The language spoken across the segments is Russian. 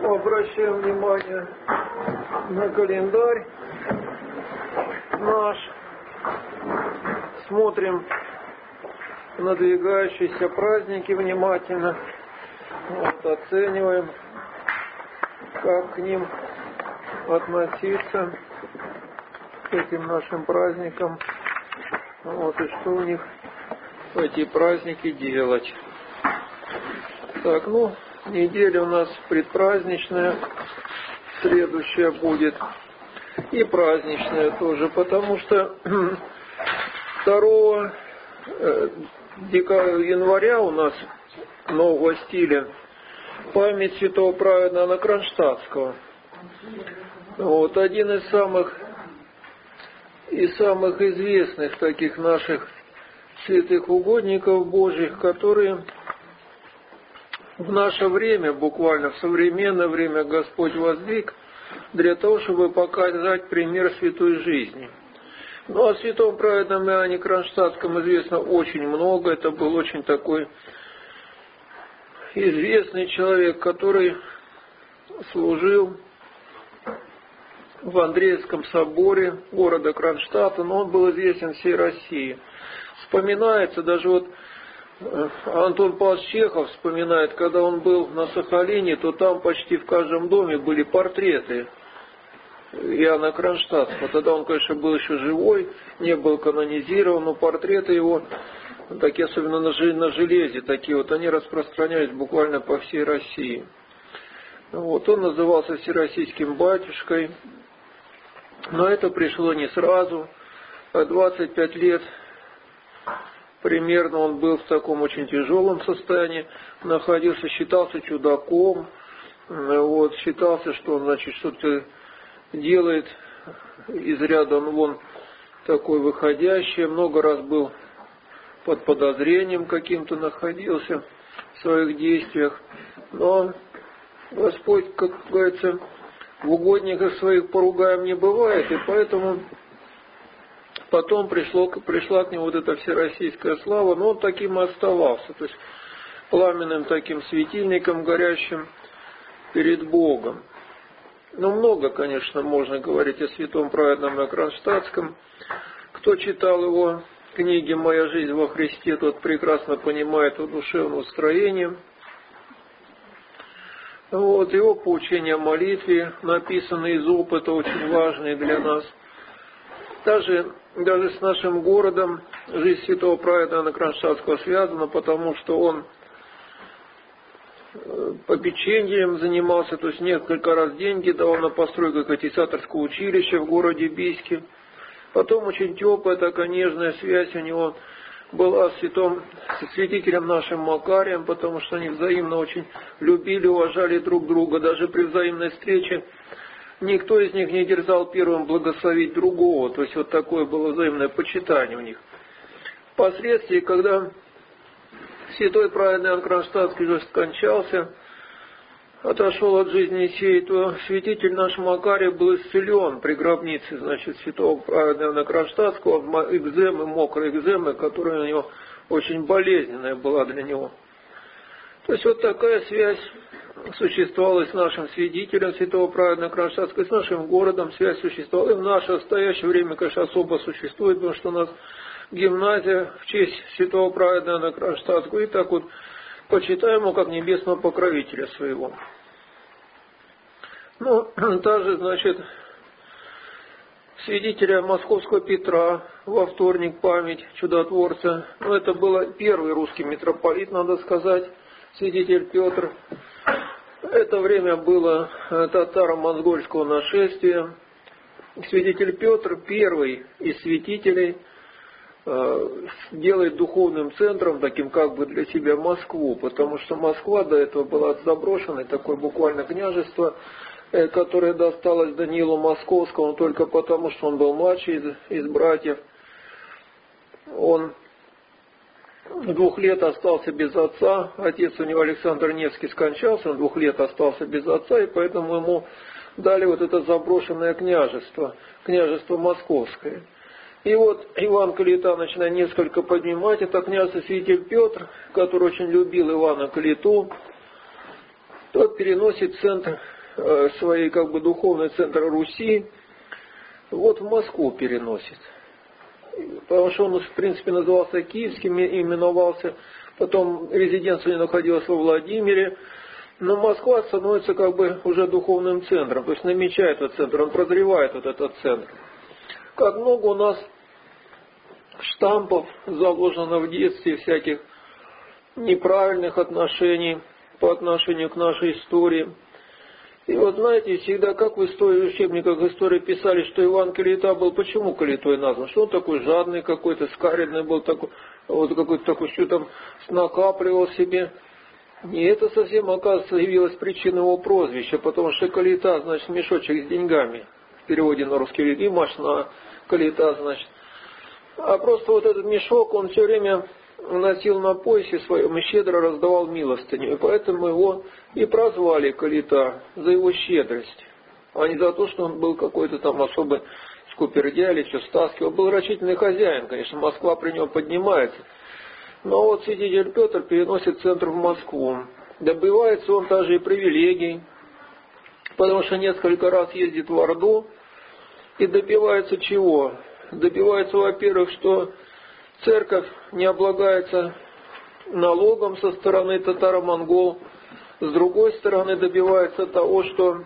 Обращаем внимание на календарь наш. Смотрим надвигающиеся праздники внимательно. Вот, оцениваем, как к ним относиться, к этим нашим праздникам. Вот, и что у них в эти праздники делать. Так, неделя у нас предпраздничная, следующая будет, и праздничная тоже, потому что 2 января у нас нового стиля память святого праведного Иоанна Кронштадтского. Вот, один из самых известных таких наших святых угодников Божьих, которые в наше время, буквально в современное время, Господь воздвиг для того, чтобы показать пример святой жизни. Ну, о святом праведном Иоанне Кронштадтском известно очень много. Это был очень такой известный человек, который служил в Андреевском соборе города Кронштадта, но он был известен всей России. Вспоминается даже Антон Павлович Чехов вспоминает, когда он был на Сахалине, то там почти в каждом доме были портреты Иоанна Кронштадтского. Тогда он, конечно, был еще живой, не был канонизирован, но портреты его, такие, особенно на железе, такие вот, они распространялись буквально по всей России. Вот, он назывался всероссийским батюшкой, но это пришло не сразу. 25 лет примерно он был в таком очень тяжелом состоянии, находился, считался чудаком, вот, считался, что он, значит, что-то делает из ряда вон такой выходящий, много раз был под подозрением каким-то находился в своих действиях, но Господь, как говорится, в угодниках своих поругаем не бывает, и поэтому потом пришла к нему вот эта всероссийская слава, но он таким и оставался, то есть пламенным таким светильником, горящим перед Богом. Много, конечно, можно говорить о святом праведном Иоанне Кронштадтском. Кто читал его книги «Моя жизнь во Христе», тот прекрасно понимает его душевное устроение. Вот, его поучения о молитве, написанные из опыта, очень важные для нас. Даже с нашим городом жизнь святого праведного Иоанна Кронштадтского связана, потому что он попечением занимался, то есть несколько раз деньги давал на постройку катехизаторского училища в городе Бийске. Потом очень теплая такая нежная связь у него была со святителем нашим Макарием, потому что они взаимно очень любили, уважали друг друга. Даже при взаимной встрече никто из них не дерзал первым благословить другого. То есть вот такое было взаимное почитание у них. Впоследствии, когда святой праведный Иоанн Кронштадтский уже скончался, отошел от жизни сей, то святитель наш Макарий был исцелен при гробнице, значит, святого праведного Иоанна Кронштадтского, экземы, мокрой экземы, которая у него очень болезненная была для него. То есть вот такая связь существовала с нашим святителем святого праведного Кронштадтского, с нашим городом связь существовала. И в наше настоящее время, конечно, особо существует, потому что у нас гимназия в честь святого праведного Иоанна Кронштадтского, и так вот почитаем его как небесного покровителя своего. Также, значит, святителя Московского Петра во вторник память чудотворца. Это был первый русский митрополит, надо сказать, святитель Петр. Это время было татаро-монгольского нашествия. Святитель Петр, первый из святителей, делает духовным центром, таким как бы для себя Москву, потому что Москва до этого была заброшенной, такое буквально княжество, которое досталось Даниилу Московскому только потому, что он был младший из братьев. Он 2 лет остался без отца, отец у него Александр Невский скончался, он 2 лет остался без отца, и поэтому ему дали вот это заброшенное княжество Московское. И вот Иван Калита начинает несколько поднимать это княжество. Святитель Петр, который очень любил Ивана Калиту, тот переносит центр, своей как бы духовный центр Руси, вот в Москву переносит. Потому что он, в принципе, назывался Киевским, именовался, потом резиденция находилась во Владимире, но Москва становится как бы уже духовным центром, то есть намечает этот центр, он прозревает вот этот центр. Как много у нас штампов заложено в детстве, всяких неправильных отношений по отношению к нашей истории. И вот знаете, всегда, как в истории, в учебниках истории писали, что Иван Калита был, почему Калитой назван? Что он такой жадный какой-то, скаредный был, такой, вот какой-то такой, что там накапливал себе. И это совсем, оказывается, явилось причиной его прозвища, потому что Калита, значит, мешочек с деньгами, в переводе на русский язык, и машина Калита, значит. А просто вот этот мешок, он все время носил на поясе своем и щедро раздавал милостыню. И поэтому его и прозвали Калита за его щедрость, а не за то, что он был какой-то там особый скупердяй или что стаскивал. Был рачительный хозяин, конечно, Москва при нем поднимается. Но вот святитель Петр переносит центр в Москву. Добивается он также и привилегий, потому что несколько раз ездит в Орду и добивается чего? Добивается, во-первых, что церковь не облагается налогом со стороны татаро-монгол. С другой стороны, добивается того, что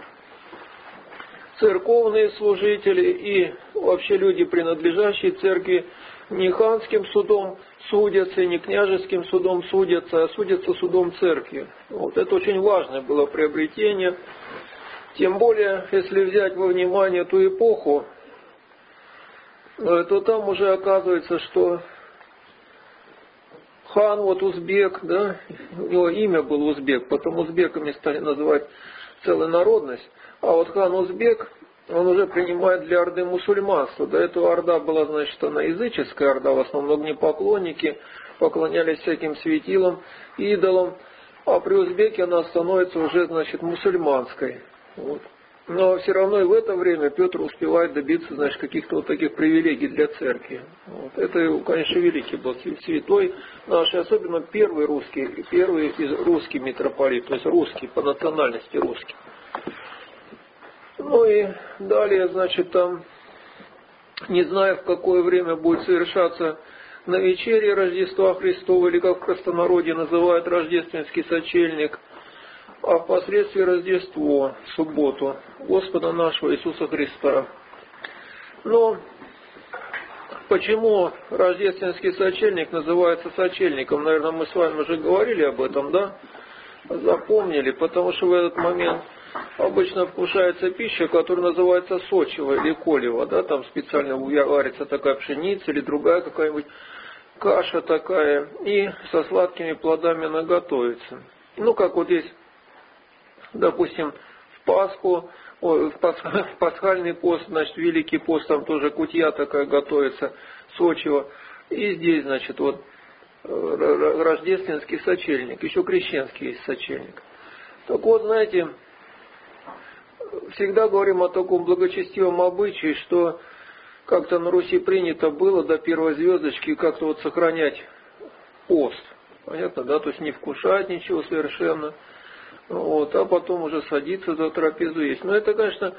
церковные служители и вообще люди, принадлежащие церкви, не ханским судом судятся, и не княжеским судом судятся, а судятся судом церкви. Вот это очень важное было приобретение. Тем более, если взять во внимание ту эпоху, то там уже оказывается, что хан, вот узбек, да, у него имя было узбек, потом узбеками стали называть целую народность, а вот хан узбек, он уже принимает для орды мусульманство. До этого орда была, значит, она языческая орда, в основном огнепоклонники, поклонялись всяким светилам, идолам, а при узбеке она становится уже, значит, мусульманской. Вот. Но все равно и в это время Петр успевает добиться, значит, каких-то вот таких привилегий для церкви. Вот. Это, конечно, великий был святой наш, особенно первый из русский митрополит, то есть русский, по национальности русский. Ну и далее, значит, там, не знаю, в какое время будет совершаться навечерие Рождества Христова, или как в простонародье называют рождественский сочельник, а впоследствии Рождество, в субботу, Господа нашего Иисуса Христа. Но почему рождественский сочельник называется сочельником? Наверное, мы с вами уже говорили об этом, да? Запомнили, потому что в этот момент обычно вкушается пища, которая называется сочево или колево, да? Там специально варится такая пшеница или другая какая-нибудь каша такая, и со сладкими плодами она готовится. Ну, как вот здесь, допустим, в Пасху, в пасхальный пост, значит, Великий пост, там тоже кутья такая готовится, сочево. И здесь, значит, вот рождественский сочельник, еще крещенский есть сочельник. Так вот, знаете, всегда говорим о таком благочестивом обычае, что как-то на Руси принято было до первой звездочки как-то вот сохранять пост. Понятно, да? То есть не вкушать ничего совершенно. Вот, а потом уже садиться за трапезу есть. Но это, конечно,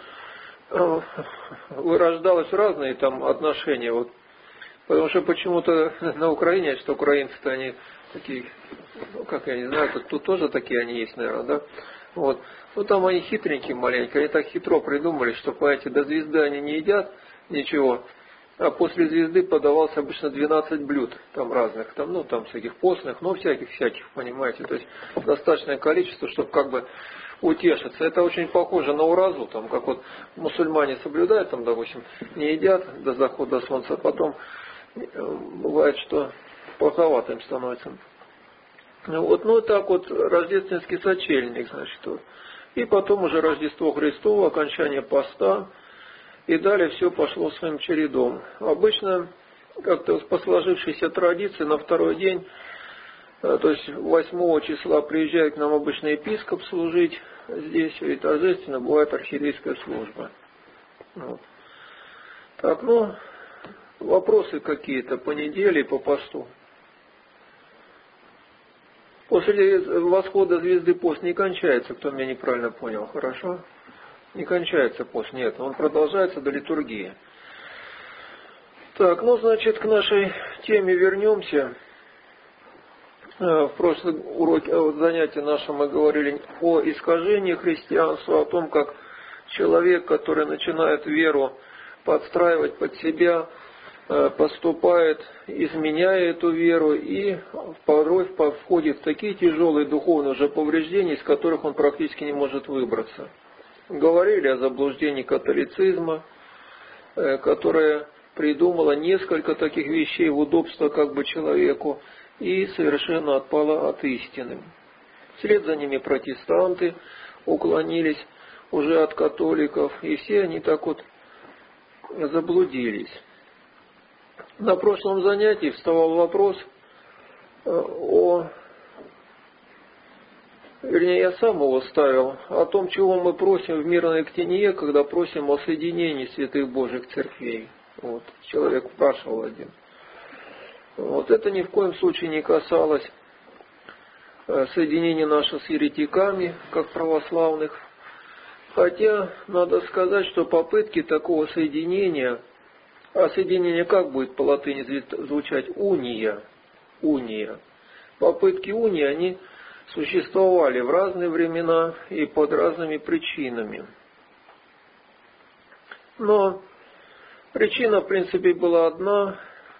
вырождалось разные там отношения. Вот. Потому что почему-то на Украине, что украинцы-то они такие, ну как я не знаю, тут тоже такие они есть, наверное, да? Вот. Ну там они хитренькие маленькие, они так хитро придумали, что, понимаете, до звезды они не едят ничего, а после звезды подавалось обычно 12 блюд, там разных, там, ну там всяких постных, ну всяких, понимаете, то есть достаточное количество, чтобы как бы утешиться. Это очень похоже на уразу, там, как вот мусульмане соблюдают, там, допустим, не едят до захода солнца, а потом бывает, что плоховато им становится. Вот, ну так вот, рождественский сочельник, значит, вот. И потом уже Рождество Христово, окончание поста, и далее все пошло своим чередом. Обычно, как-то по сложившейся традиции, на второй день, то есть 8 числа приезжает к нам обычно епископ служить здесь, и торжественно бывает архиерейская служба. Вот. Так, ну, вопросы какие-то по неделе и по посту? После восхода звезды пост не кончается, кто меня неправильно понял, хорошо? Не кончается пост, нет, он продолжается до литургии. Так, ну, значит, к нашей теме вернемся. В прошлом уроке, занятии нашем мы говорили о искажении христианства, о том, как человек, который начинает веру подстраивать под себя, поступает, изменяя эту веру и порой входит в такие тяжелые духовные уже повреждения, из которых он практически не может выбраться. Говорили о заблуждении католицизма, которое придумало несколько таких вещей в удобство как бы человеку и совершенно отпало от истины. Вслед за ними протестанты уклонились уже от католиков, и все они так вот заблудились. На прошлом занятии вставал вопрос я сам его ставил, о том, чего мы просим в мирной ктенье, когда просим о соединении святых Божьих церквей. Вот, человек спрашивал один. Вот это ни в коем случае не касалось соединения нашего с еретиками, как православных. Хотя, надо сказать, что попытки такого соединения, а соединение как будет по латыни звучать? Уния. Уния. Попытки унии, они существовали в разные времена и под разными причинами. Но причина, в принципе, была одна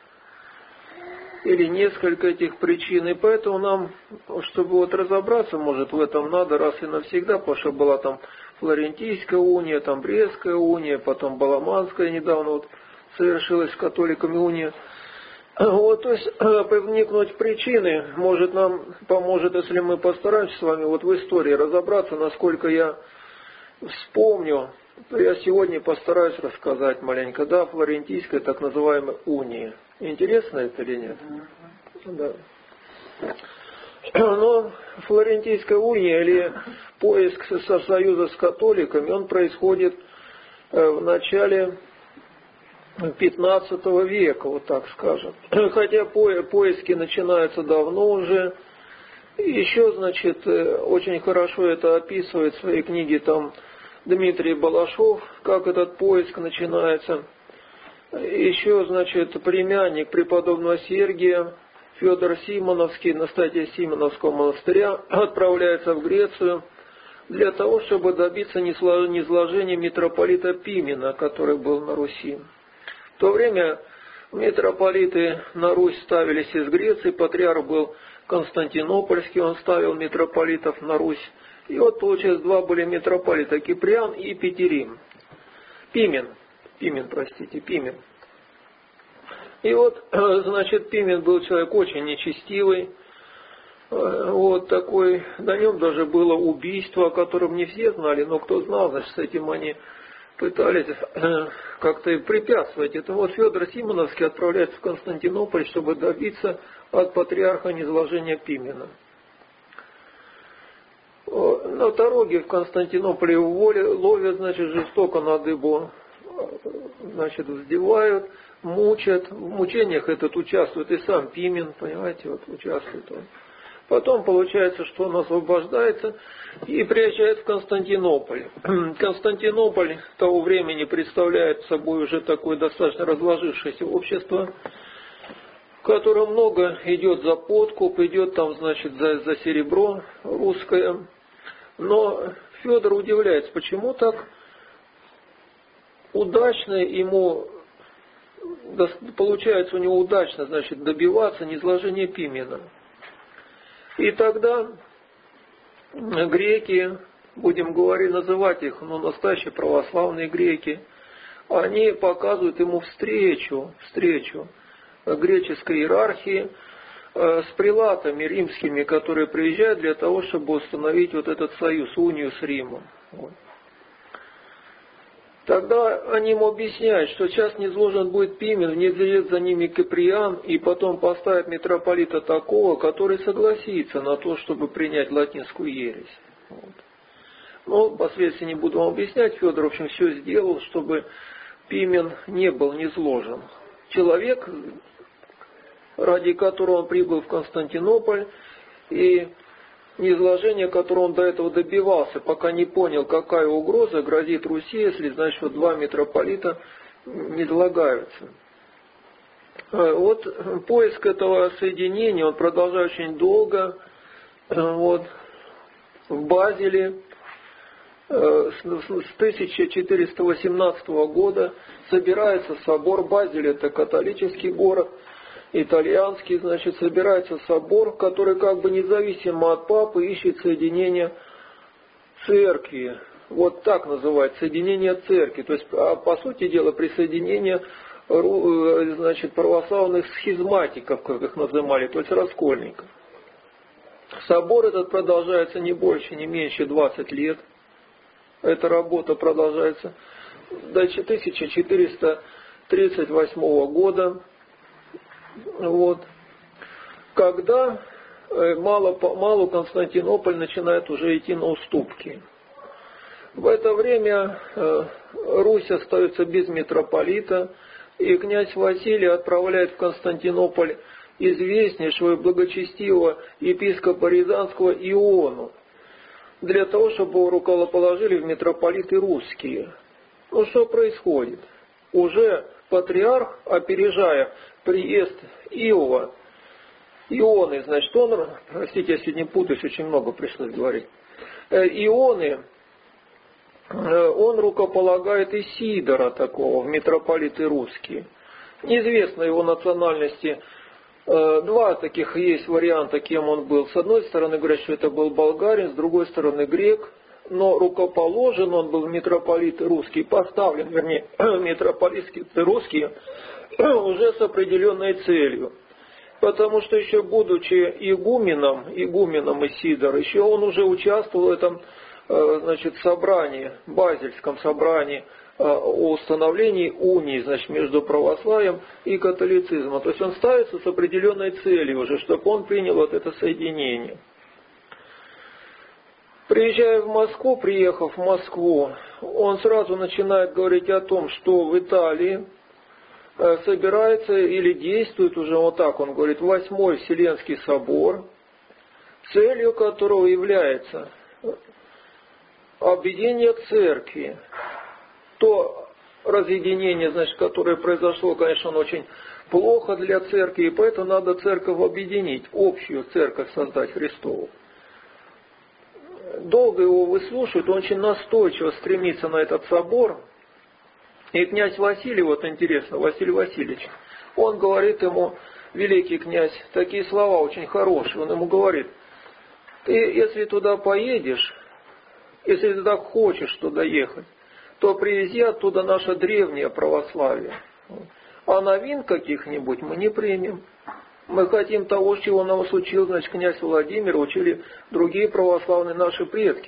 или несколько этих причин, и поэтому нам, чтобы вот разобраться, может, в этом надо раз и навсегда, потому что была там Флорентийская уния, там Брестская уния, потом Баламанская недавно вот совершилась с католиками уния. Вот, то есть вникнуть в причины, может, нам поможет, если мы постараемся с вами вот в истории разобраться, насколько я вспомню, то я сегодня постараюсь рассказать маленько, да, Флорентийская так называемая уния. Интересно это или нет? Да. Но Флорентийская уния или поиск союза с католиками, он происходит в начале 15 века, вот так скажем. Хотя поиски начинаются давно уже. Еще, значит, очень хорошо это описывает в своей книге там Дмитрий Балашов, как этот поиск начинается. Еще, значит, племянник преподобного Сергия, Федор Симоновский, настоятель Симоновского монастыря, отправляется в Грецию для того, чтобы добиться низложения митрополита Пимена, который был на Руси. В то время митрополиты на Русь ставились из Греции, патриарх был Константинопольский, он ставил митрополитов на Русь. И вот, получается, два были митрополита, Киприан и Петерим. Пимен. И вот, значит, Пимен был человек очень нечестивый, вот такой, на нем даже было убийство, о котором не все знали, но кто знал, значит, с этим они пытались как-то и препятствовать. Это вот Федор Симоновский отправляется в Константинополь, чтобы добиться от патриарха низложения Пимена. На дороге в Константинополе его ловят, значит, жестоко на дыбу, значит, вздевают, мучат. В мучениях этот участвует и сам Пимен, понимаете, вот участвует он. Потом получается, что он освобождается и приезжает в Константинополь. Константинополь того времени представляет собой уже такое достаточно разложившееся общество, в котором много идет за подкуп, идет там, значит, за серебро русское. Но Федор удивляется, почему так удачно ему, получается у него удачно, значит, добиваться низложения Пимена. И тогда греки, будем говорить, называть их, настоящие православные греки, они показывают ему встречу греческой иерархии с прилатами римскими, которые приезжают для того, чтобы установить вот этот союз, унию с Римом. Вот. Тогда они ему объясняют, что сейчас низложен будет Пимен, внедрит за ними Киприан, и потом поставят митрополита такого, который согласится на то, чтобы принять латинскую ересь. Вот. Но впоследствии не буду вам объяснять, Федор, в общем, все сделал, чтобы Пимен не был низложен. Человек, ради которого он прибыл в Константинополь, и низложение, которое он до этого добивался, пока не понял, какая угроза грозит Руси, если, значит, вот два митрополита низлагаются. Вот поиск этого соединения, он продолжается очень долго. Вот, в Базеле с 1418 года собирается собор. Базель — это католический город, итальянский, значит, собирается собор, который как бы независимо от папы ищет соединение церкви. Вот так называется, соединение церкви. То есть, по сути дела, присоединение, значит, православных схизматиков, как их называли, то есть раскольников. Собор этот продолжается не больше, не меньше 20 лет. Эта работа продолжается до 1438 года. Вот. Когда Малый Константинополь начинает уже идти на уступки. В это время Русь остается без митрополита, и князь Василий отправляет в Константинополь известнейшего и благочестивого епископа Рязанского Иону, для того, чтобы его рукоположили в митрополиты русские. Ну что происходит? Уже патриарх, опережая приезд Ионы, значит, он, простите, я сегодня путаюсь, очень много пришлось говорить, Ионы, он рукополагает Исидора такого в митрополиты русские. Неизвестно его национальности. Два таких есть варианта, кем он был. С одной стороны говорят, что это был болгарин, с другой стороны грек. Но рукоположен он был в митрополиты русские, поставлен, вернее, митрополиты русские уже с определенной целью. Потому что еще будучи игуменом Исидор, еще он уже участвовал в этом, значит, собрании, базельском собрании о установлении унии, значит, между православием и католицизмом. То есть он ставится с определенной целью уже, чтобы он принял вот это соединение. Приехав в Москву, он сразу начинает говорить о том, что в Италии собирается или действует уже, вот так он говорит, 8-й Вселенский собор, целью которого является объединение церкви. То разъединение, значит, которое произошло, конечно, очень плохо для церкви, и поэтому надо церковь объединить, общую церковь создать Христову. Долго его выслушивают, он очень настойчиво стремится на этот собор. И князь Василий, вот интересно, Василий Васильевич, он говорит ему, великий князь, такие слова очень хорошие, он ему говорит: ты, если туда поедешь, если ты так хочешь туда ехать, то привези оттуда наше древнее православие. А новин каких-нибудь мы не примем. Мы хотим того, чего нас учил, значит, князь Владимир, учили другие православные наши предки.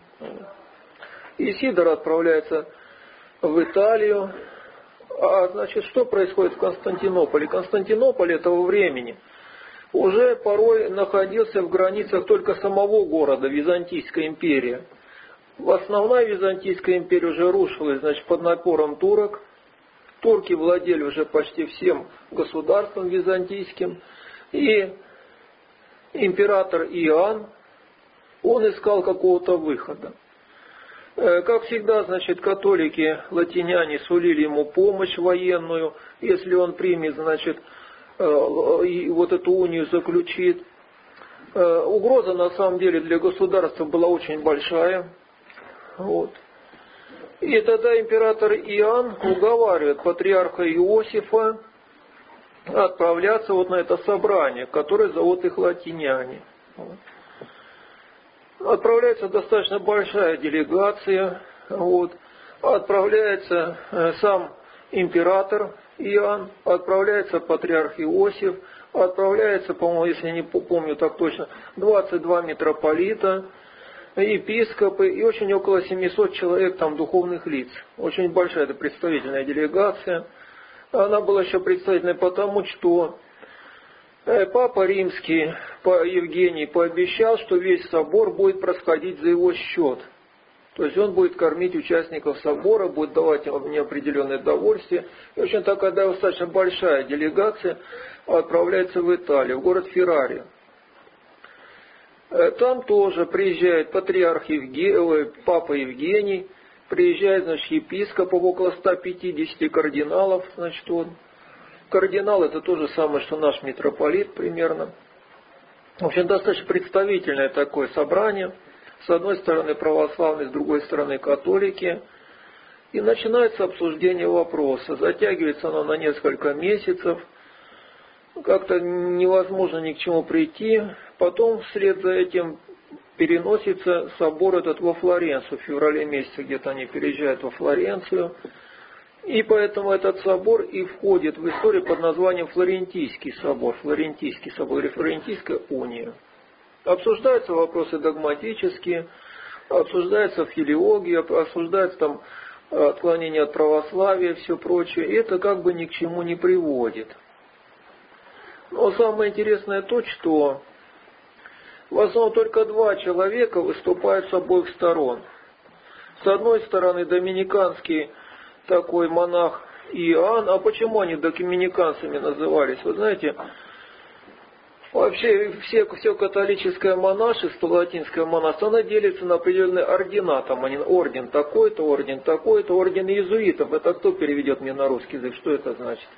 Исидор отправляется в Италию. А значит, что происходит в Константинополе? Константинополь этого времени уже порой находился в границах только самого города, Византийская империя. Основная Византийская империя уже рушилась, значит, под напором турок. Турки владели уже почти всем государством византийским. И император Иоанн, он искал какого-то выхода. Как всегда, значит, католики, латиняне сулили ему помощь военную, если он примет, значит, и вот эту унию заключит. Угроза, на самом деле, для государства была очень большая. Вот. И тогда император Иоанн уговаривает патриарха Иосифа отправляться вот на это собрание, которое зовут их латиняне. Вот. Отправляется достаточно большая делегация. Вот. Отправляется сам император Иоанн, отправляется патриарх Иосиф, отправляется, по-моему, если не помню так точно, 22 митрополита, епископы и очень около 700 человек там духовных лиц. Очень большая это представительная делегация. Она была еще представительной потому, что Папа Римский Евгений пообещал, что весь собор будет происходить за его счет. То есть он будет кормить участников собора, будет давать им неопределенное довольствие. И очень такая достаточно большая делегация отправляется в Италию, в город Феррари. Там тоже приезжает патриарх папа Евгений, приезжает, значит, епископов, около 150 кардиналов, значит, вот. Кардинал это то же самое, что наш митрополит примерно. В общем, достаточно представительное такое собрание. С одной стороны православные, с другой стороны католики. И начинается обсуждение вопроса. Затягивается оно на несколько месяцев. Как-то невозможно ни к чему прийти. Потом вслед за этим переносится собор этот во Флоренцию. В феврале месяце где-то они переезжают во Флоренцию. И поэтому этот собор и входит в историю под названием Флорентийский собор или Флорентийская уния. Обсуждаются вопросы догматические, обсуждается филиология, обсуждается там отклонение от православия, все прочее. И это как бы ни к чему не приводит. Но самое интересное то, что в основном только два человека выступают с обоих сторон. С одной стороны доминиканский такой монах Иоанн. А почему они доминиканцами назывались? Вы знаете, вообще все католическое монашество, латинское монашество, оно делится на определенные ордена. Там орден такой-то, орден такой-то, орден иезуитов. Это кто переведет мне на русский язык? Что это значит?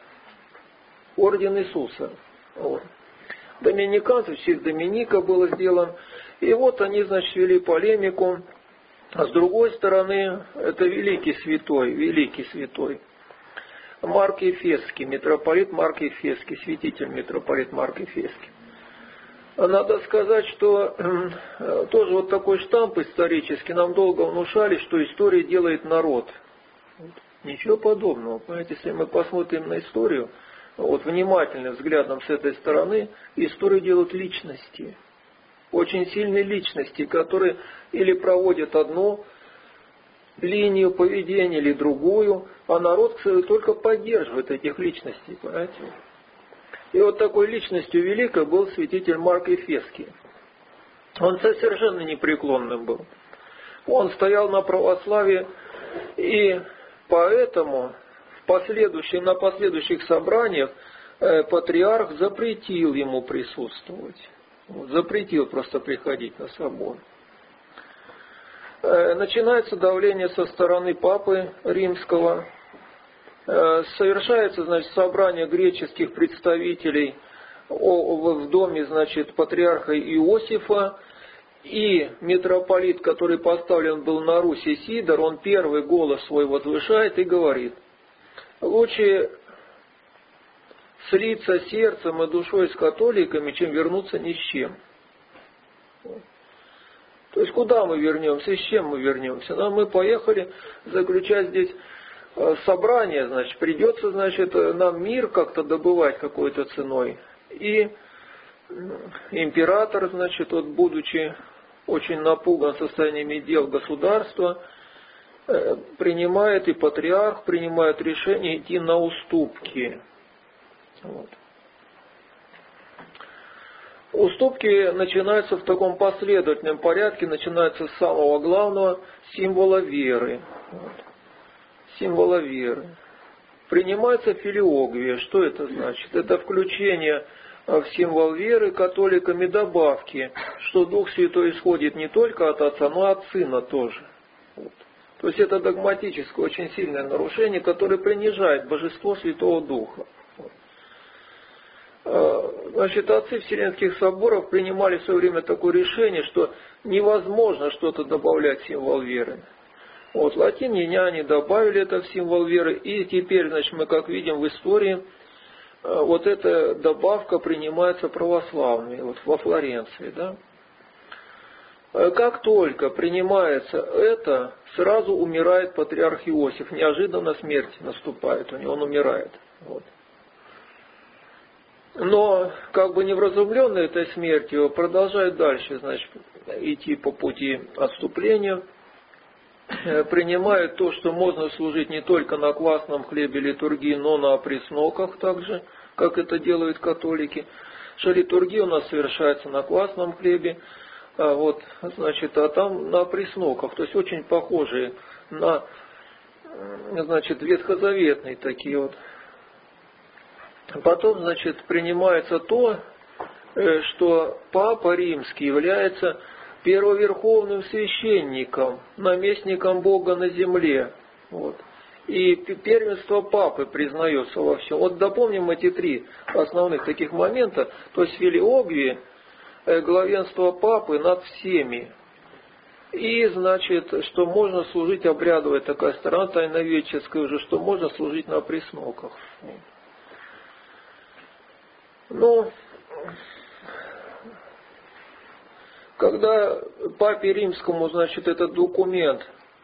Орден Иисуса. Вот. Доминиканцы, в честь Доминика было сделан. И вот они, значит, вели полемику. А с другой стороны, это великий святой, Марк Ефесский, митрополит Марк Ефесский, святитель митрополит Марк Ефесский. Надо сказать, что тоже вот такой штамп исторический нам долго внушали, что история делает народ. Ничего подобного. Понимаете, если мы посмотрим на историю, вот внимательным взглядом с этой стороны, историю делают личности. Очень сильные личности, которые или проводят одну линию поведения, или другую, а народ, кстати, только поддерживает этих личностей, понимаете? И вот такой личностью великой был святитель Марк Ефесский. Он совершенно непреклонным был. Он стоял на православии, и поэтому на последующих собраниях патриарх запретил ему присутствовать. Запретил просто приходить на собор. Начинается давление со стороны папы римского. Совершается, значит, собрание греческих представителей в доме, значит, патриарха Иосифа. И митрополит, который поставлен был на Руси, Сидор, он первый голос свой возвышает и говорит: лучше слиться сердцем и душой с католиками, чем вернуться ни с чем. То есть куда мы вернемся, с чем мы вернемся? Ну, мы поехали заключать здесь собрание, значит, придется, значит, нам мир как-то добывать какой-то ценой. И император, значит, вот, будучи очень напуган состояниями дел государства, принимает, и патриарх принимает решение идти на уступки. Вот. Уступки начинаются в таком последовательном порядке, начинаются с самого главного символа веры. Вот. Символа веры. Принимается филиогвия. Что это значит? Это включение в символ веры католиками добавки, что Дух Святой исходит не только от Отца, но и от Сына тоже. Вот. То есть это догматическое, очень сильное нарушение, которое принижает божество Святого Духа. Значит, отцы Вселенских соборов принимали в свое время такое решение, что невозможно что-то добавлять в символ веры. Вот, латиняне добавили это в символ веры, и теперь, значит, мы как видим в истории, вот эта добавка принимается православными, вот во Флоренции, да. Как только принимается это, сразу умирает патриарх Иосиф, неожиданно смерть наступает у него, он умирает. Вот. Но, как бы невразумленный этой смертью, продолжает дальше, значит, идти по пути отступления, принимает то, что можно служить не только на квасном хлебе литургии, но на пресноках также, как это делают католики. Что литургия у нас совершается на квасном хлебе, вот, значит, а там на пресноках, то есть очень похожие на, значит, ветхозаветные такие вот. Потом, значит, принимается то, что Папа Римский является первоверховным священником, наместником Бога на земле. Вот. И первенство Папы признается во всем. Вот допомним эти три основных таких момента. То есть филиогвия, главенство Папы над всеми. И, значит, что можно служить обрядовая такая сторона тайноведческая уже, что можно служить на пресноках. Ну, когда Папе Римскому, значит, этот документ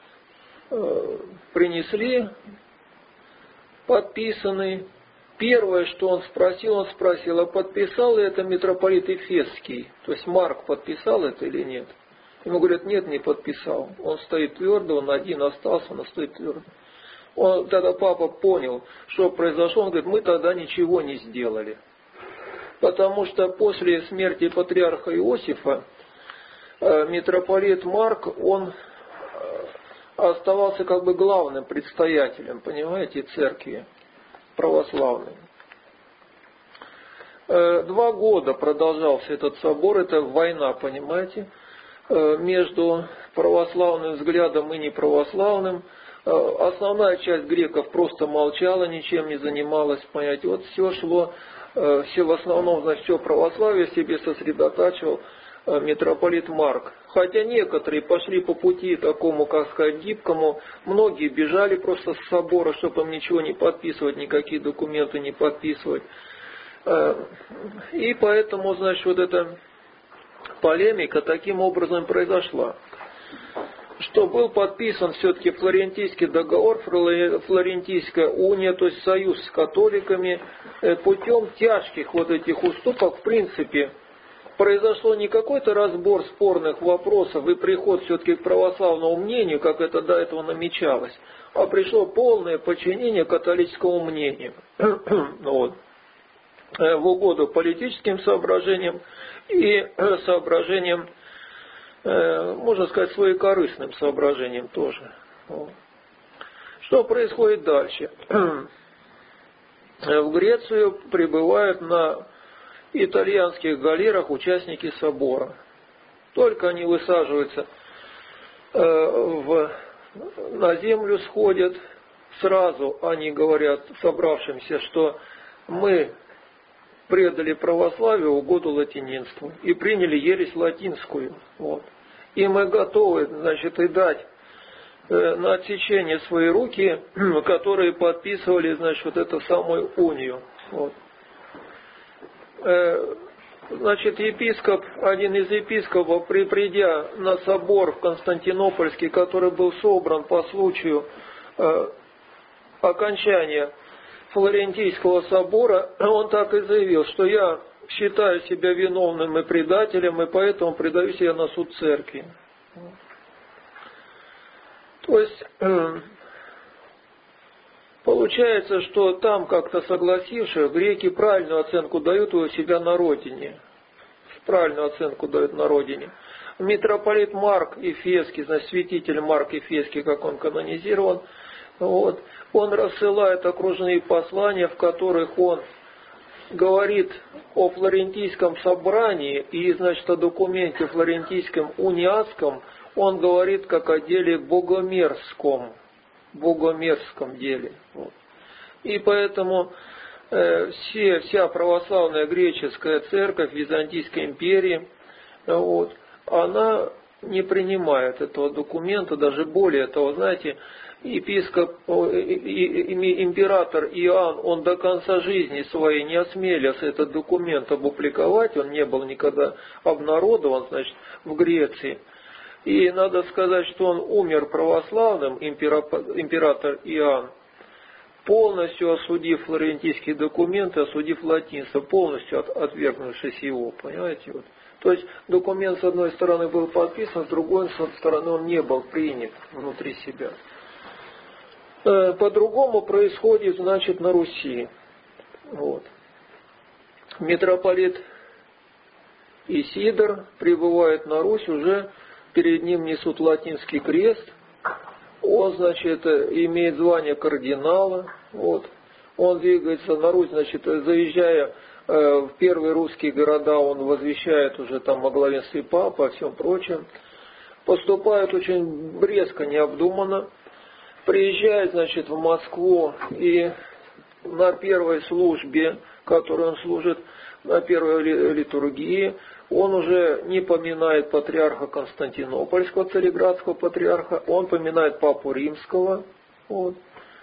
принесли, подписанный, первое, что он спросил, а подписал ли это митрополит Эфесский? То есть Марк подписал это или нет? Ему говорят, нет, не подписал. Он стоит твердо, он один остался, он стоит твердо. Тогда папа понял, что произошло. Он говорит, мы тогда ничего не сделали. Потому что после смерти патриарха Иосифа митрополит Марк, он оставался как бы главным предстоятелем, понимаете, церкви православной. 2 года продолжался этот собор, это война, понимаете, между православным взглядом и неправославным. Основная часть греков просто молчала, ничем не занималась, понимаете. Вот все шло, все в основном, значит, все православие себе сосредотачивал митрополит Марк. Хотя некоторые пошли по пути такому, как сказать, гибкому, многие бежали просто с собора, чтобы им ничего не подписывать, никакие документы не подписывать. И поэтому, значит, вот эта полемика таким образом произошла, что был подписан все-таки Флорентийский договор, Флорентийская уния, то есть союз с католиками, путем тяжких вот этих уступок, в принципе, произошло не какой-то разбор спорных вопросов и приход все-таки к православному мнению, как это до этого намечалось, а пришло полное подчинение католическому мнению. Вот. В угоду политическим соображениям и соображениям, можно сказать, своекорыстным соображениям тоже. Что происходит дальше? В Грецию прибывают на итальянских галерах участники собора. Только они высаживаются на землю, сходят, сразу они говорят собравшимся, что мы предали православию в угоду латининству и приняли ересь латинскую. Вот. И мы готовы, значит, и дать на отсечение свои руки, которые подписывали, значит, вот эту самую унию. Вот. Значит, один из епископов, придя на собор в Константинопольский, который был собран по случаю окончания Флорентийского собора, он так и заявил, что я считаю себя виновным и предателем, и поэтому предаю себя на суд церкви. То есть получается, что там как-то согласившие, греки правильную оценку дают у себя на родине. Правильную оценку дают на родине. Митрополит Марк Эфесский, значит, святитель Марк Эфесский, как он канонизирован, вот, он рассылает окружные послания, в которых он говорит о Флорентийском собрании и, значит, о документе Флорентийском униатском, он говорит как о деле богомерзком деле. Вот. И поэтому вся православная греческая церковь Византийской империи, вот, она не принимает этого документа, даже более того, знаете, император Иоанн, он до конца жизни своей не осмелился этот документ опубликовать, он не был никогда обнародован, значит, в Греции. И надо сказать, что он умер православным, император Иоанн, полностью осудив флорентийские документы, осудив латинство, полностью отвергнувшись его, понимаете? Вот. То есть документ с одной стороны был подписан, с другой стороны он не был принят внутри себя. По-другому происходит, значит, на Руси. Вот. Митрополит Исидор прибывает на Русь, уже перед ним несут латинский крест. Он, значит, имеет звание кардинала. Вот. Он двигается на Русь, значит, заезжая в первые русские города он возвещает уже там о главенстве папы, о всем прочем. Поступает очень резко, необдуманно. Приезжает, значит, в Москву и на первой службе, которой он служит, на первой литургии, он уже не поминает патриарха Константинопольского, цареградского патриарха, он поминает папу римского. Вот.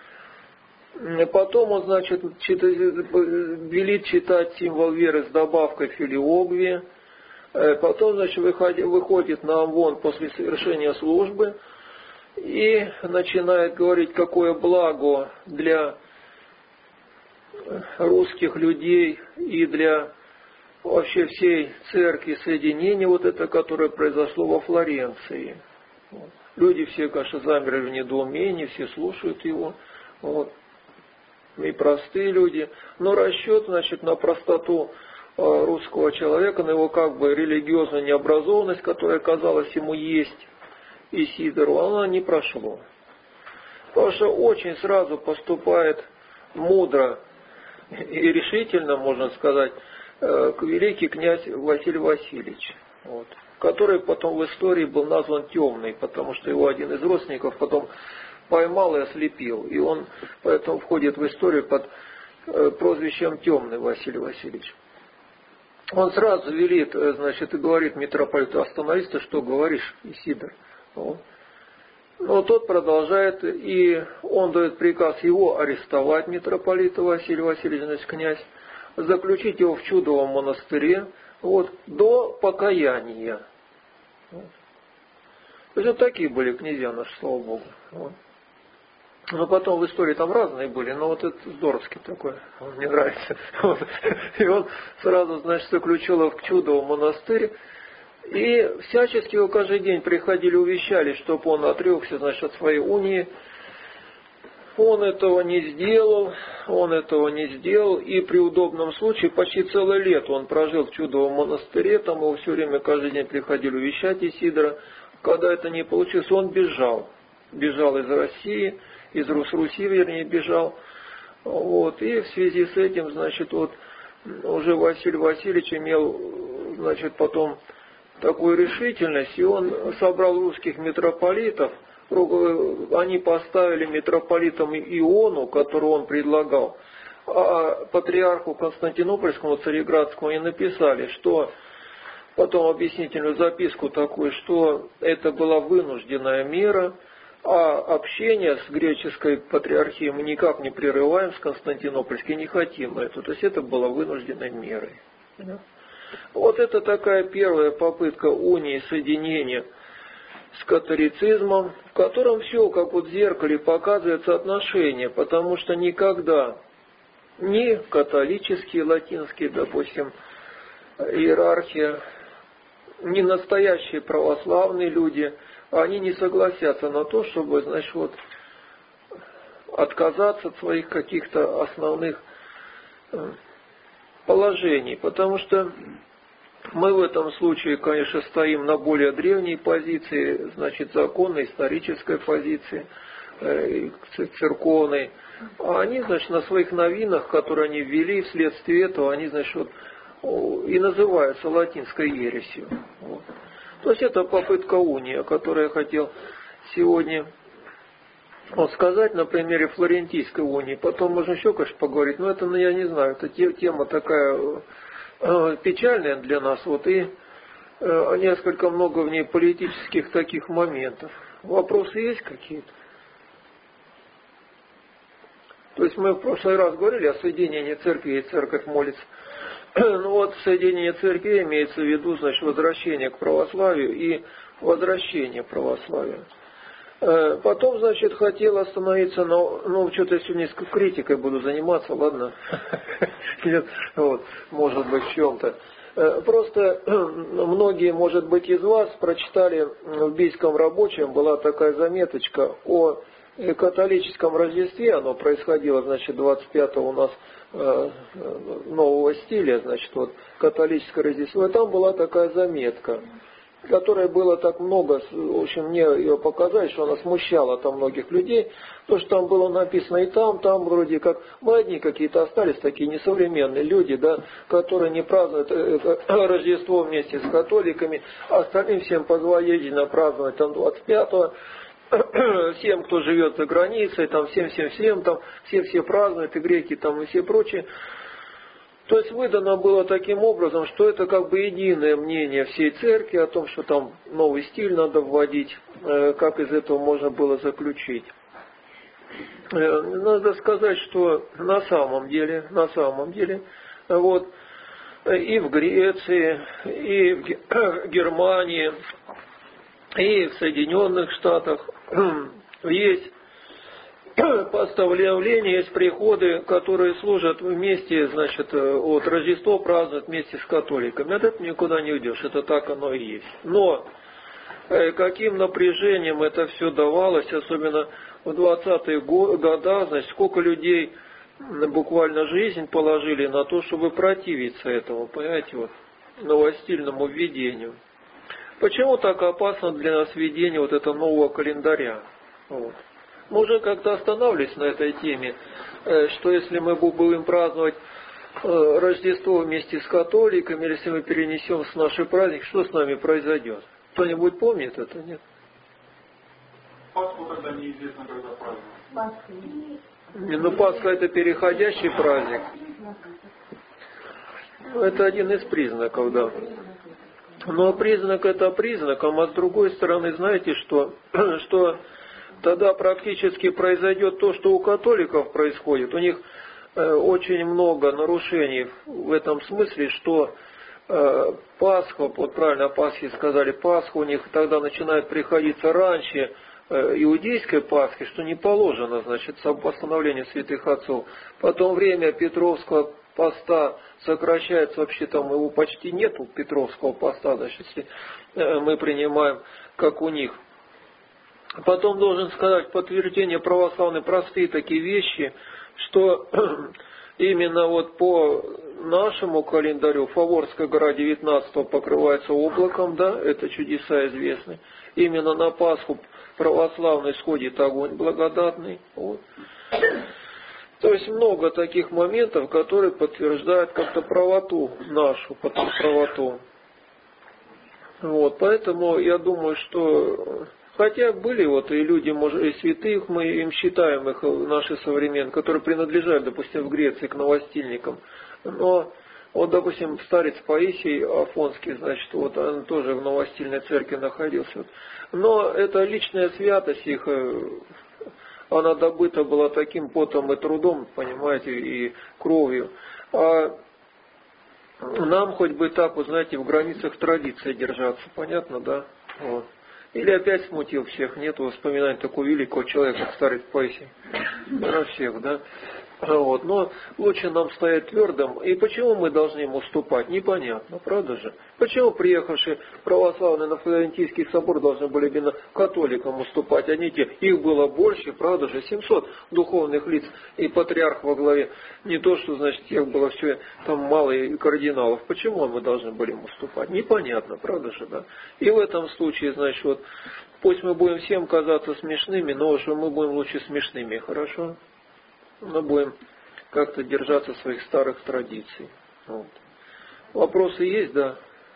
Потом он, значит, велит читать символ веры с добавкой филиогвии. Потом, значит, выходит на амвон после совершения службы и начинает говорить, какое благо для русских людей и для вообще всей церкви соединения, вот это, которое произошло во Флоренции. Люди все, конечно, замерли в недоумении, все слушают его. Вот. И простые люди. Но расчет, значит, на простоту русского человека, на его как бы религиозную необразованность, которая, казалось, ему есть Исидору, она не прошло. Потому что очень сразу поступает мудро и решительно, можно сказать, великий князь Василий Васильевич, вот, который потом в истории был назван Темный, потому что его один из родственников потом поймал и ослепил. И он поэтому входит в историю под прозвищем Темный Василий Васильевич. Он сразу велит, значит, и говорит митрополиту: остановись, ты что говоришь, Исидор? Вот. Но тот продолжает, и он дает приказ его арестовать, митрополита Василия Васильевича, значит, князь, заключить его в Чудовом монастыре, вот, до покаяния. Вот. То есть вот такие были князья наши, слава Богу. Вот. Но потом в истории там разные были, но вот это здоровский такой, он мне нравится. Вот. И он сразу, значит, заключил его в Чудовом монастырь. И всячески его каждый день приходили, увещали, чтобы он отрекся, значит, от своей унии. Он этого не сделал, и при удобном случае почти целое лето он прожил в Чудовом монастыре, там его все время каждый день приходили увещать Исидора. Когда это не получилось, он бежал из России, из Руси, вернее, бежал. Вот. И в связи с этим, значит, вот уже Василий Васильевич имел, значит, потом такую решительность, и он собрал русских митрополитов. Они поставили митрополитом Иону, которого он предлагал, а патриарху Константинопольскому, цареградскому, они написали, что потом объяснительную записку такую, что это была вынужденная мера, а общение с греческой патриархией мы никак не прерываем, с Константинопольской не хотим это. То есть это было вынужденной мерой. Вот это такая первая попытка унии, соединения с католицизмом, в котором все, как вот в зеркале, показывается отношение, потому что никогда ни католические, латинские, допустим, иерархия, ни настоящие православные люди, они не согласятся на то, чтобы, значит, вот отказаться от своих каких-то основных положений, потому что мы в этом случае, конечно, стоим на более древней позиции, значит, законной, исторической позиции, церковной. А они, значит, на своих новинах, которые они ввели, вследствие этого, они, значит, вот, и называются латинской ересью. Вот. То есть это попытка унии, о которой я хотел сегодня вот сказать на примере Флорентийской унии. Потом можно еще, конечно, поговорить, но это, я не знаю, это тема такая печальная для нас, вот, и несколько много в ней политических таких моментов. Вопросы есть какие-то? То есть мы в прошлый раз говорили о соединении церкви, и церковь молится. Ну вот соединение церкви имеется в виду, значит, возвращение к православию и возвращение православия. Потом, значит, хотел остановиться, но что-то я сегодня критикой буду заниматься, ладно? Нет, вот, может быть, в чем-то. Просто многие, может быть, из вас прочитали в Бийском рабочем, была такая заметочка о католическом Рождестве, оно происходило, значит, 25-го у нас нового стиля, значит, вот католическое Рождество, и там была такая заметка. которой было так много, в общем, мне ее показать, что она смущала там многих людей, то, что там было написано и там вроде как, мы одни какие-то остались, такие несовременные люди, да, которые не празднуют Рождество вместе с католиками, а остальным всем позволительно праздновать там 25-го, всем, кто живет за границей, там всем, там все празднуют, и греки там, и все прочие. То есть выдано было таким образом, что это как бы единое мнение всей церкви о том, что там новый стиль надо вводить, как из этого можно было заключить. Надо сказать, что на самом деле, вот, и в Греции, и в Германии, и в Соединенных Штатах есть поставления, есть приходы, которые служат вместе, значит, вот Рождество празднуют вместе с католиками. От этого никуда не уйдешь, это так оно и есть. Но каким напряжением это все давалось, особенно в 20-е годы, значит, сколько людей буквально жизнь положили на то, чтобы противиться этому, понимаете, вот, новостильному введению. Почему так опасно для нас введение вот этого нового календаря? Вот. Мы уже как-то останавливались на этой теме, что если мы будем праздновать Рождество вместе с католиками, или если мы перенесем с нашей праздник, что с нами произойдет? Кто-нибудь помнит это, нет? Пасху тогда неизвестно, когда праздновать. Ну, Пасха это переходящий праздник. Это один из признаков, да. Но признак это признаком, а с другой стороны, знаете, что тогда практически произойдет то, что у католиков происходит. У них очень много нарушений в этом смысле, что Пасха, вот правильно о Пасхе сказали, Пасха у них тогда начинает приходиться раньше иудейской Пасхи, что не положено, значит, постановление святых отцов. Потом время Петровского поста сокращается, вообще там его почти нету, Петровского поста, значит, если мы принимаем, как у них. Потом должен сказать подтверждение православной простые такие вещи, что именно вот по нашему календарю Фаворская гора 19-го покрывается облаком, да, это чудеса известны. Именно на Пасху православный сходит огонь благодатный. Вот. То есть много таких моментов, которые подтверждают как-то правоту нашу, потом правоту. Вот, поэтому я думаю, что хотя были вот и люди, может, и святых, мы им считаем их, наши современные, которые принадлежат, допустим, в Греции к новостильникам. Но вот, допустим, старец Паисий Афонский, значит, вот он тоже в новостильной церкви находился. Но это личная святость их, она добыта была таким потом и трудом, понимаете, и кровью. А нам хоть бы так, вот знаете, в границах традиции держаться, понятно, да? Вот. Или опять смутил всех, нету воспоминаний такого великого человека, как старец Паисий. На всех, да? Вот. Но лучше нам стоять твердым. И почему мы должны ему уступать? Непонятно, правда же? Почему приехавшие православные на Флорентийский собор должны были именно католикам уступать? Их было больше, правда же? 700 духовных лиц и патриарх во главе. Не то, что, значит, их было все там мало и кардиналов. Почему мы должны были им уступать? Непонятно, правда же, да? И в этом случае, значит, вот, пусть мы будем всем казаться смешными, но уж мы будем лучше смешными, хорошо? Мы будем как-то держаться своих старых традиций. Вот. Вопросы есть, да?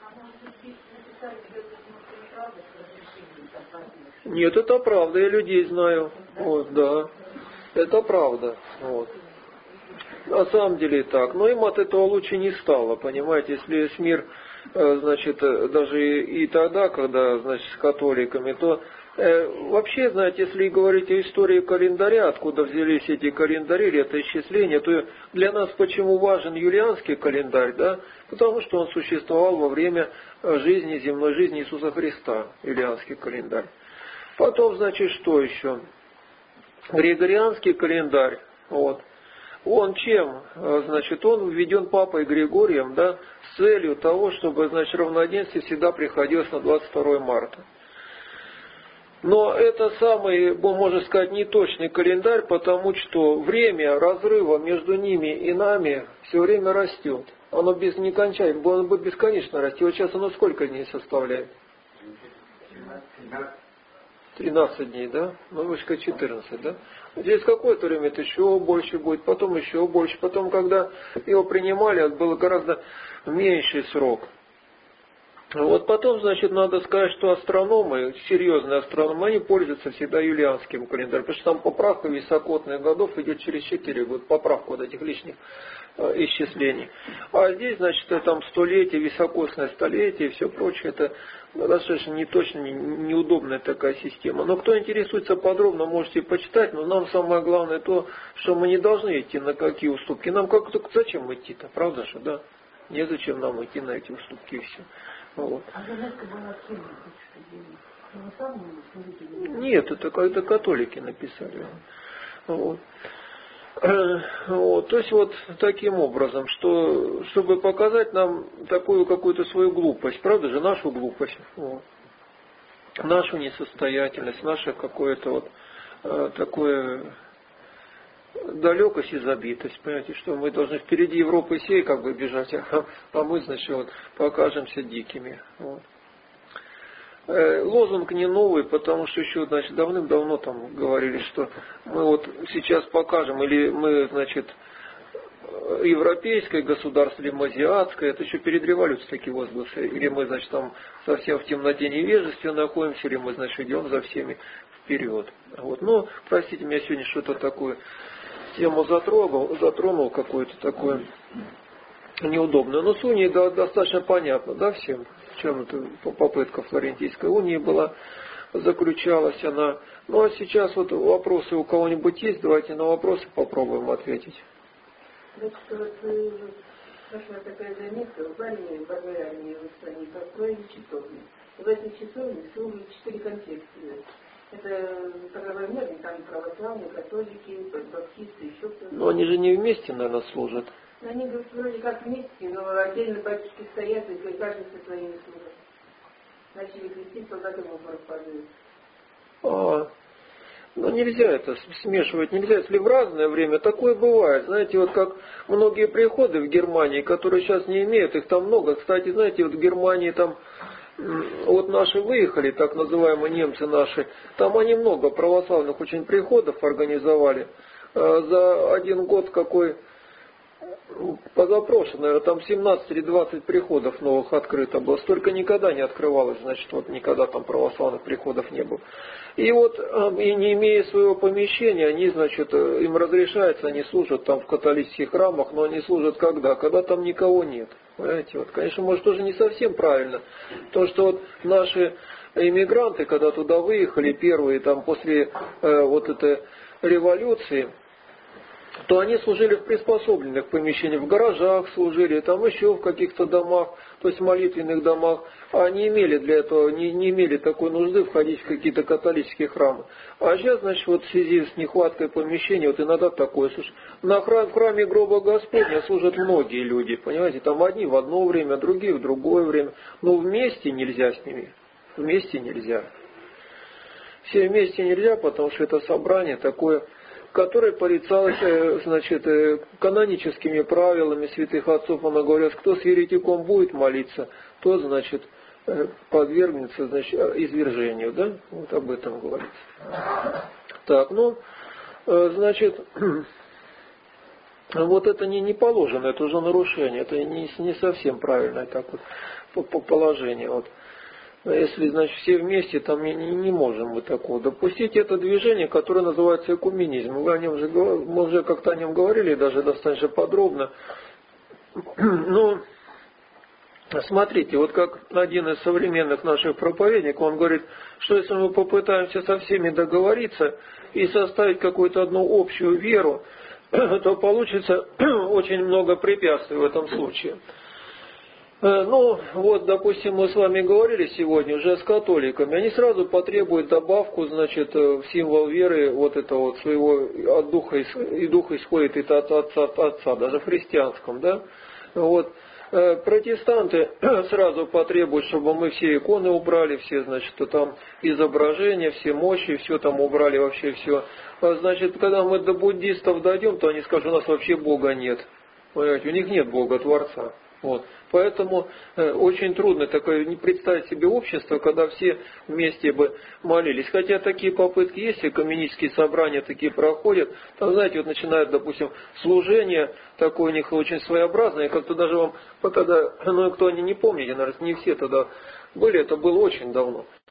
Нет, это правда, я людей знаю. Вот, да. Это правда. Вот. На самом деле так. Но им от этого лучше не стало, понимаете, если весь мир, значит, даже и тогда, когда, значит, с католиками, то вообще, знаете, если говорить о истории календаря, откуда взялись эти календари, или это исчисление, то для нас почему важен юлианский календарь, да? Потому что он существовал во время жизни, земной жизни Иисуса Христа, юлианский календарь. Потом, значит, что еще? Григорианский календарь, вот. Он чем? Значит, он введен папой Григорием, да, с целью того, чтобы, значит, равноденствие всегда приходилось на 22 марта. Но это самый, можно сказать, неточный календарь, потому что время разрыва между ними и нами все время растет. Оно не кончается, оно будет бесконечно расти. Вот сейчас оно сколько дней составляет? 13 дней, да? Ну, вышка 14, да? Здесь какое-то время это еще больше будет, потом еще больше. Потом, когда его принимали, это был гораздо меньший срок. Вот потом, значит, надо сказать, что астрономы, серьезные астрономы, они пользуются всегда юлианским календарем, потому что там поправка високосных годов идет через 4 года, поправка вот этих лишних исчислений. А здесь, значит, там столетие, високосное столетие и все прочее, это достаточно неточно, неудобная такая система. Но кто интересуется подробно, можете почитать, но нам самое главное то, что мы не должны идти на какие уступки. Нам как-то зачем идти-то, правда же, да? Незачем нам идти на эти уступки и все. Вот. Нет, это католики написали. Вот. Вот. То есть вот таким образом, что, чтобы показать нам такую какую-то свою глупость, правда же, нашу глупость, вот. Нашу несостоятельность, наше какое-то вот такое далекость и забитость, понимаете, что мы должны впереди Европы сей как бы бежать, а мы, значит, вот, покажемся дикими. Вот. Лозунг не новый, потому что еще, значит, давным-давно там говорили, что мы вот сейчас покажем, или мы, значит, европейское государство, или мы азиатское, это еще перед революцией такие возгласы, или мы, значит, там совсем в темноте невежестве находимся, или мы, значит, идем за всеми вперед. Вот. Но, простите меня, сегодня что-то такое тему затронул какую-то такую неудобную. Но с унией достаточно понятно, да, всем, в чем эта попытка Флорентийской унии была, заключалась она. Ну а сейчас вот вопросы у кого-нибудь есть, давайте на вопросы попробуем ответить. Значит, вот пошла такая заметка, в армии, в одной армии в стране построили часовни. В этой часовне всего 4 конфессии. Это правоверные, там православные, католики, баптисты, еще кто-то. Но они же не вместе, наверное, служат. Они вроде как вместе, но отдельно батюшки стоят, и каждый со своими служат. Начали крестить, солдаты в обморок падают. Ну нельзя это смешивать, нельзя, если в разное время, такое бывает. Знаете, вот как многие приходы в Германии, которые сейчас не имеют, их там много. Кстати, знаете, вот в Германии там, вот наши выехали, так называемые немцы наши, там они много православных очень приходов организовали. За один год какой, позапрошлый, наверное, там 17 или 20 приходов новых открыто было. Столько никогда не открывалось, значит, вот никогда там православных приходов не было. И вот, и не имея своего помещения, они, значит, им разрешается, они служат там в католических храмах, но они служат когда? Когда там никого нет. Понимаете, вот, конечно, может, тоже не совсем правильно. То, что вот наши иммигранты, когда туда выехали, первые, там, после вот этой революции, то они служили в приспособленных помещениях, в гаражах служили, там еще в каких-то домах, то есть в молитвенных домах, а не имели для этого, не имели такой нужды входить в какие-то католические храмы. А сейчас, значит, вот в связи с нехваткой помещений, вот иногда такое, слушай, в храме гроба Господня служат многие люди, понимаете, там одни в одно время, другие в другое время, но вместе нельзя с ними, вместе нельзя. Все вместе нельзя, потому что это собрание такое, которое порицалось, значит, каноническими правилами святых отцов. Она говорит, кто с еретиком будет молиться, тот, значит, подвергнется, значит, извержению, да? Вот об этом говорится. Так, ну, значит, вот это не положено, это уже нарушение, это не совсем правильное так вот по положению. Вот. Если, значит, все вместе, там не можем мы такого допустить. Это движение, которое называется экуменизм. Мы уже как-то о нем говорили, даже достаточно подробно. Ну, смотрите, вот как один из современных наших проповедников, он говорит, что если мы попытаемся со всеми договориться и составить какую-то одну общую веру, то получится очень много препятствий в этом случае. Ну, вот, допустим, мы с вами говорили сегодня уже с католиками. Они сразу потребуют добавку, значит, в символ веры вот этого вот своего от духа, и дух исходит от отца, даже в христианском, да. Вот. Протестанты сразу потребуют, чтобы мы все иконы убрали, все, значит, там изображения, все мощи, все там убрали, вообще все. Значит, когда мы до буддистов дойдем, то они скажут, у нас вообще Бога нет. Понимаете, у них нет Бога, Творца. Вот. Поэтому очень трудно такое не представить себе общество, когда все вместе бы молились. Хотя такие попытки есть, экуменические собрания такие проходят. Там, знаете, вот начинают, допустим, служение, такое у них очень своеобразное, как-то даже вам, тогда, ну, кто не помните, наверное, не все тогда были, это было очень давно.